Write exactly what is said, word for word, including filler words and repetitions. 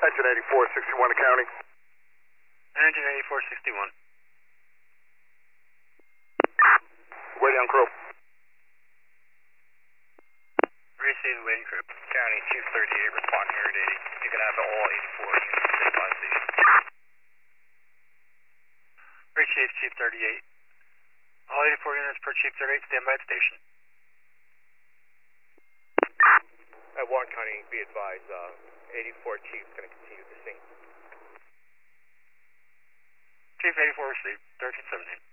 Engine eighty-four sixty-one to county. Engine eighty-four sixty-one. Waiting on crew. Receive waiting crew. County Chief thirty-eight responding here at eighty. You can have all eighty-four units stay by station. Great Chief, Chief thirty-eight. All eighty-four units per Chief thirty-eight, stand by at station. At Warren County, be advised, uh, eighty-four Chief is going to continue the scene. Chief eighty-four received, thirteen seventeen.